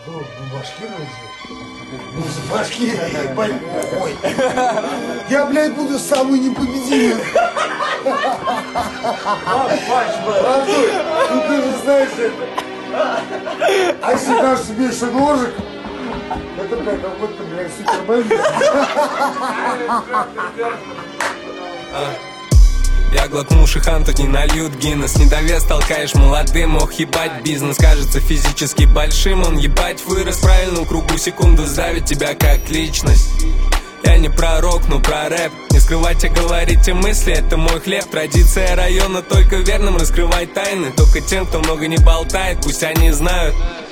Башки, ебать, ой. Я, блядь, буду самый непобедимый. Артур, ну ты же знаешь это. А если дашь себе еще ножик, это, блядь, какой-то, блядь, супермен. Я глотнул шихан, тут не нальют Гиннес. Недовес толкаешь молодым, ох, ебать, бизнес кажется физически большим. Он, ебать, вырос в правильную кругу, секунду сдавит тебя как личность. Я не пророк, но про рэп. Не скрывать, а говорить те мысли, это мой хлеб. Традиция района, только верным раскрывать тайны. Только тем, кто много не болтает, пусть они знают.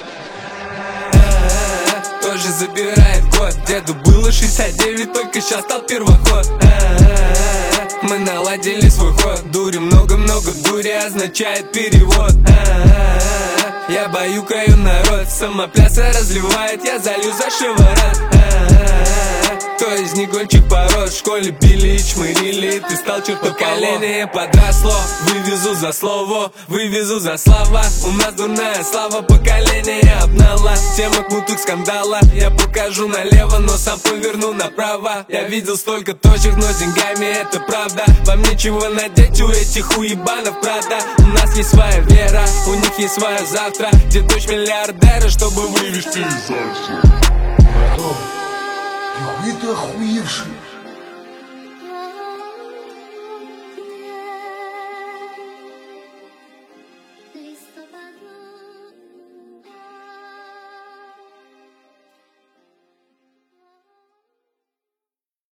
Тоже забирает год. Деду было 69, только сейчас стал первоход. Мы наладили свой ход. Дури, много-много дури означает перевод. Я баюкаю народ, самопляса разливает, я залью за шиворот. Кто из них гонщик пород? В школе били и чмырили, ты стал чертом. Поколение подросло, вывезу за слово, вывезу за слава. У нас дурная слава, поколение обнало. Тема крутых скандала, я покажу налево, но сам поверну направо. Я видел столько точек, но с деньгами это правда. Вам нечего надеть, у этих уебанов правда. У нас есть своя вера, у них есть свое завтра. Где дочь миллиардера, чтобы вывести из Альфа. Нихуя ты охуевший.